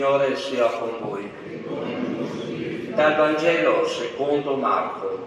Signore sia con voi. Dal Vangelo secondo Marco.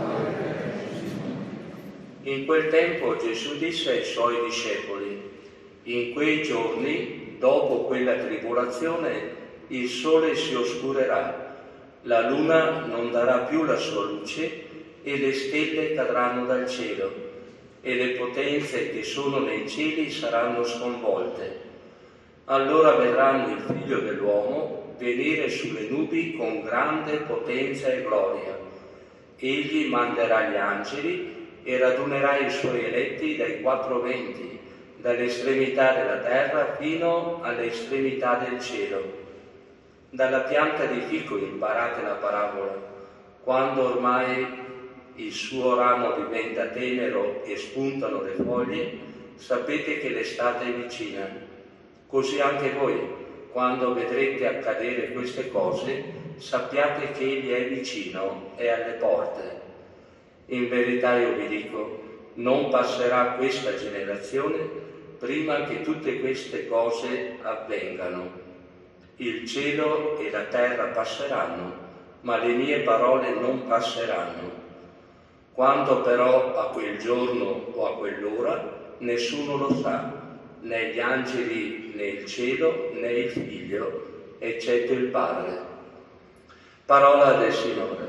In quel tempo Gesù disse ai suoi discepoli: in quei giorni, dopo quella tribolazione, il sole si oscurerà, la luna non darà più la sua luce e le stelle cadranno dal cielo e le potenze che sono nei cieli saranno sconvolte. Allora vedranno il Figlio dell'uomo venire sulle nubi con grande potenza e gloria. Egli manderà gli angeli e radunerà i suoi eletti dai quattro venti, dall'estremità della terra fino all'estremità del cielo. Dalla pianta di fico imparate la parabola. Quando ormai il suo ramo diventa tenero e spuntano le foglie, sapete che l'estate è vicina. Così anche voi, quando vedrete accadere queste cose, sappiate che Egli è vicino, è alle porte. In verità io vi dico, non passerà questa generazione prima che tutte queste cose avvengano. Il cielo e la terra passeranno, ma le mie parole non passeranno. Quando però a quel giorno o a quell'ora, nessuno lo sa, né gli angeli né il cielo né il Figlio, eccetto il Padre. Parola del Signore.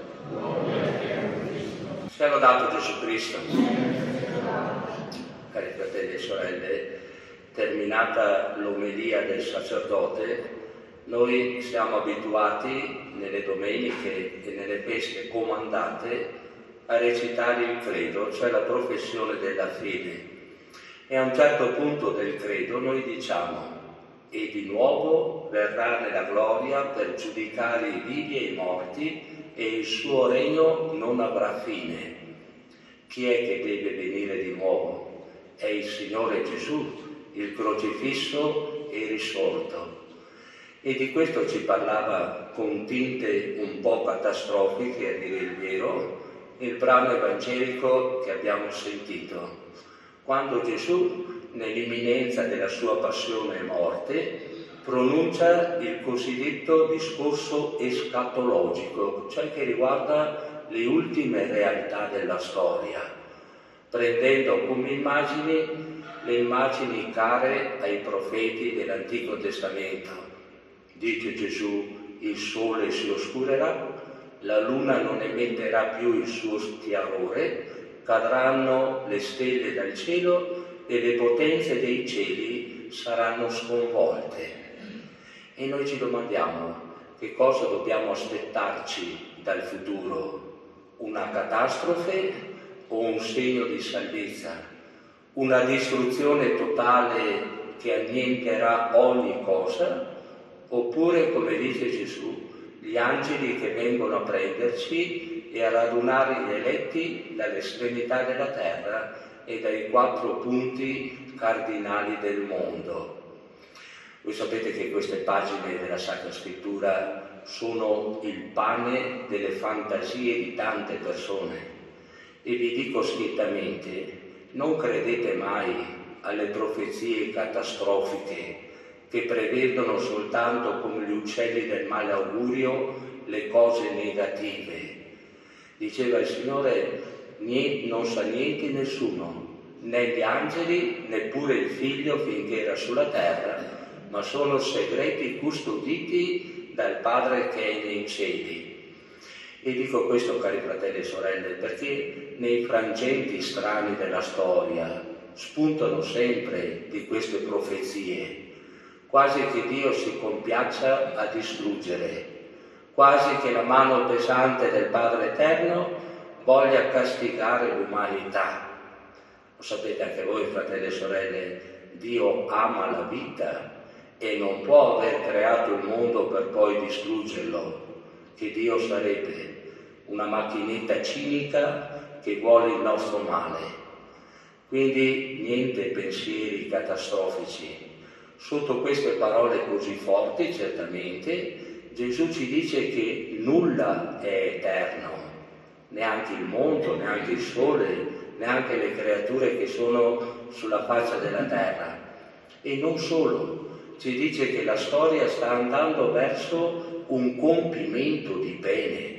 Sia lodato Gesù Cristo. Cari fratelli e sorelle, terminata l'omelia del sacerdote, noi siamo abituati nelle domeniche e nelle feste comandate a recitare il credo, cioè la professione della fede. E a un certo punto del credo noi diciamo: e di nuovo verrà nella gloria per giudicare i vivi e i morti, e il suo regno non avrà fine. Chi è che deve venire di nuovo? È il Signore Gesù, il crocifisso e risorto. E di questo ci parlava con tinte un po' catastrofiche, a dire il vero, il brano evangelico che abbiamo sentito. Quando Gesù, nell'imminenza della sua passione e morte, pronuncia il cosiddetto discorso escatologico, cioè che riguarda le ultime realtà della storia, prendendo come immagini le immagini care ai profeti dell'Antico Testamento. Dice Gesù: il sole si oscurerà, la luna non emetterà più il suo chiarore, cadranno le stelle dal cielo e le potenze dei cieli saranno sconvolte. E noi ci domandiamo: che cosa dobbiamo aspettarci dal futuro? Una catastrofe o un segno di salvezza? Una distruzione totale che annienterà ogni cosa? Oppure, come dice Gesù, gli angeli che vengono a prenderci e a radunare gli eletti dall'estremità della terra e dai quattro punti cardinali del mondo. Voi sapete che queste pagine della Sacra Scrittura sono il pane delle fantasie di tante persone. E vi dico schiettamente, non credete mai alle profezie catastrofiche che prevedono soltanto come gli uccelli del malaugurio le cose negative. Diceva il Signore: non sa niente nessuno, né gli angeli, neppure il Figlio finché era sulla terra, ma sono segreti custoditi dal Padre che è nei cieli. E dico questo, cari fratelli e sorelle, perché nei frangenti strani della storia spuntano sempre di queste profezie, quasi che Dio si compiaccia a distruggere, quasi che la mano pesante del Padre Eterno voglia castigare l'umanità. Lo sapete anche voi, fratelli e sorelle, Dio ama la vita e non può aver creato il mondo per poi distruggerlo. Che Dio sarebbe? Una macchinetta cinica che vuole il nostro male. Quindi niente pensieri catastrofici. Sotto queste parole così forti, certamente, Gesù ci dice che nulla è eterno, neanche il mondo, neanche il sole, neanche le creature che sono sulla faccia della terra. E non solo, ci dice che la storia sta andando verso un compimento di bene,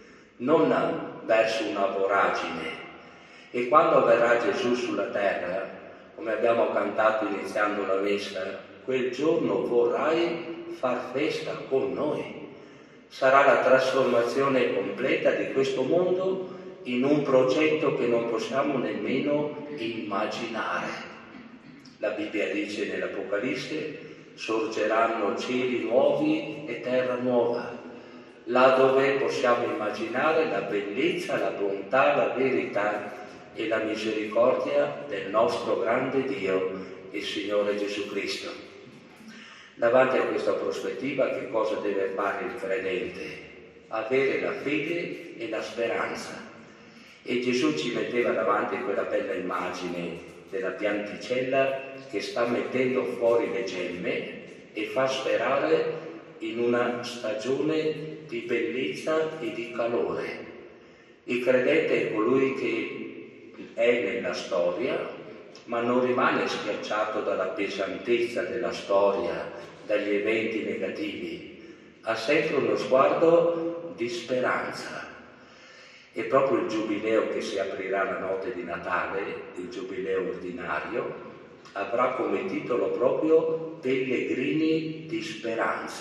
non verso una voragine. E quando verrà Gesù sulla terra, come abbiamo cantato iniziando la messa, quel giorno vorrai far festa con noi. Sarà la trasformazione completa di questo mondo in un progetto che non possiamo nemmeno immaginare. La Bibbia dice nell'Apocalisse: sorgeranno cieli nuovi e terra nuova, là dove possiamo immaginare la bellezza, la bontà, la verità e la misericordia del nostro grande Dio e Signore Gesù Cristo. Davanti a questa prospettiva che cosa deve fare il credente? Avere la fede e la speranza. E Gesù ci metteva davanti quella bella immagine della pianticella che sta mettendo fuori le gemme e fa sperare in una stagione di bellezza e di calore. Il credente è colui che è nella storia, ma non rimane schiacciato dalla pesantezza della storia, dagli eventi negativi. Ha sempre uno sguardo di speranza. E proprio il giubileo che si aprirà la notte di Natale, il giubileo ordinario, avrà come titolo proprio Pellegrini di speranza.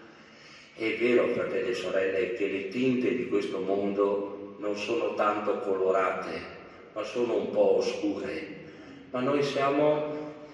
È vero, fratelli e sorelle, che le tinte di questo mondo non sono tanto colorate, ma sono un po' oscure, ma noi siamo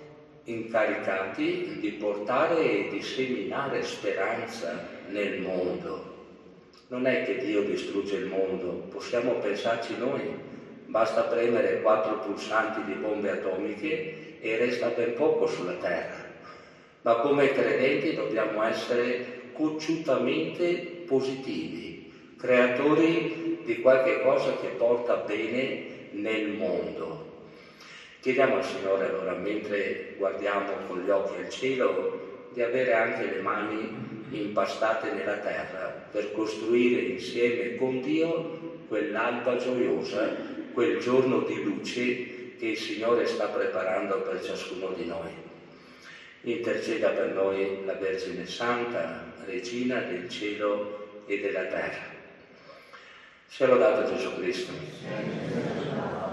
incaricati di portare e di seminare speranza nel mondo. Non è che Dio distrugge il mondo, possiamo pensarci noi, basta premere 4 pulsanti di bombe atomiche e resta ben poco sulla terra. Ma come credenti dobbiamo essere cocciutamente positivi, creatori di qualche cosa che porta bene nel mondo. Chiediamo al Signore allora, mentre guardiamo con gli occhi al cielo, di avere anche le mani impastate nella terra per costruire insieme con Dio quell'alba gioiosa, quel giorno di luce che il Signore sta preparando per ciascuno di noi. Interceda per noi la Vergine Santa, Regina del cielo e della terra. Sia lodato Gesù Cristo.